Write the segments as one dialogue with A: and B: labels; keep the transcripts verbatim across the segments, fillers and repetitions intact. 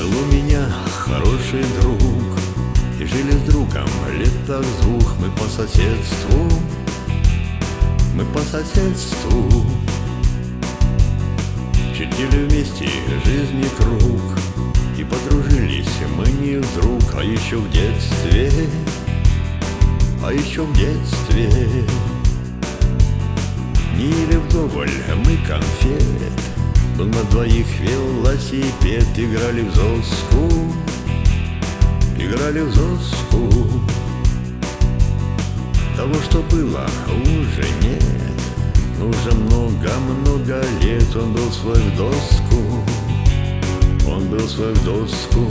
A: Был у меня хороший друг, и жили с другом лет так с двух. Мы по соседству, мы по соседству чертили вместе жизни круг. И подружились мы не вдруг, а еще в детстве, а еще в детстве. Не ели вдоволь мы конфет, был на двоих велосипед. Играли в зоску, играли в зоску. Того, что было, уже нет. Уже много-много лет. Он был свой в доску, он был свой в доску.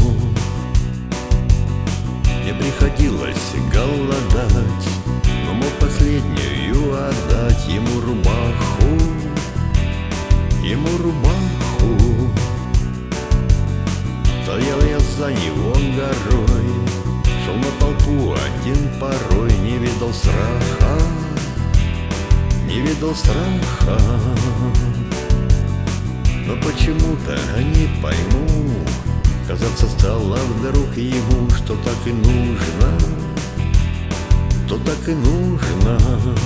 A: Мне приходилось голодать, но мог последнюю отдать ему рубаху, ему рубаху. Стоял я за него горой, шел на толпу один порой. Не видел страха, не видел страха. Но почему-то не пойму, казаться стало вдруг ему, что так и нужно, что так и нужно.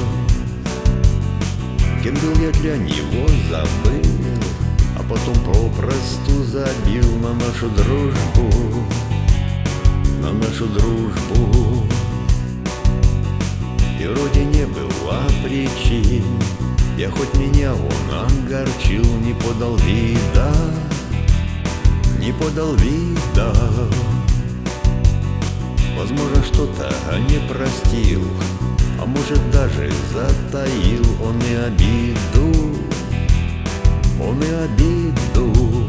A: Кем был я для него, забыл, а потом попросту забил на нашу дружбу, на нашу дружбу. И вроде не было причин, я хоть меня он огорчил, не подал вида, не подал вида. Возможно, что-то не простил, а может даже затаил он и обиду, он и обиду.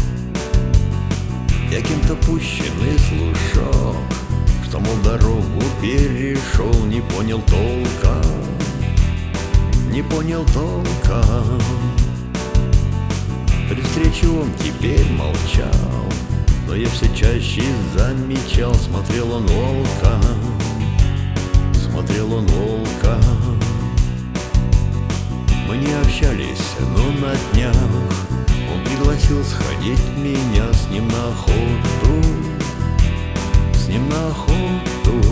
A: Я кем-то пущенный слушок, что, мол, дорогу перешел, не понял толка, не понял толка. При встрече он теперь молчал, но я все чаще замечал, смотрел он волка, смотрел он волка. Мы не общались, но на днях он пригласил сходить меня с ним на охоту, с ним на охоту.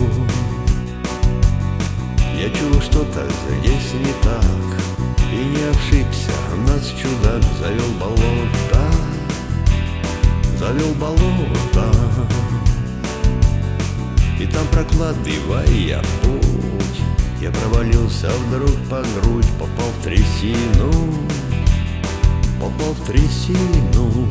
A: Я чул, что-то здесь не так, и не ошибся, нас чудак завел болото, завел болото. И там, прокладывая путь, я провалился вдруг по грудь, попал в трясину, попал в трясину.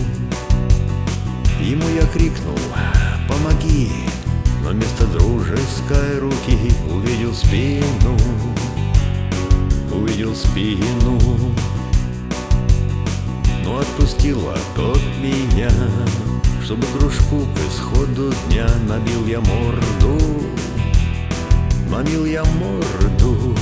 A: Ему я крикнул: помоги, но вместо дружеской руки увидел спину, увидел спину. Но отпустила тот меня, чтобы дружку к исходу дня набил я морду, набил я морду.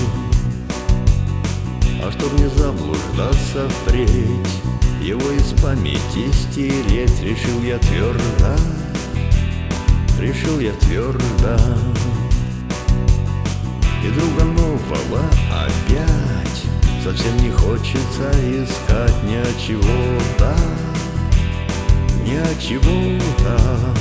A: А чтоб не заблуждаться впредь, его из памяти стереть, решил я твердо, решил я твердо. И друга нового опять совсем не хочется искать ни от чего-то, ни от чего-то.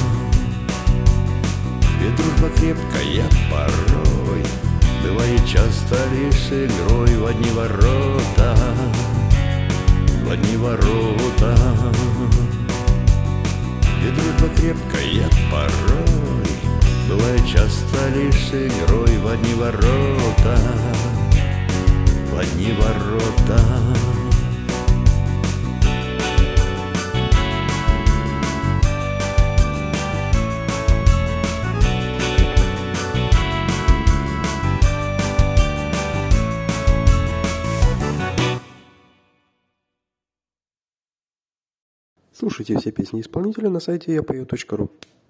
A: Ведь дружба крепкая порой бывает часто лишь игрой в одни ворота, в одни ворота. Ведь дружба крепкая порой бывает часто лишь игрой в одни ворота, в одни ворота.
B: Слушайте все песни исполнителя на сайте я пою точка ру.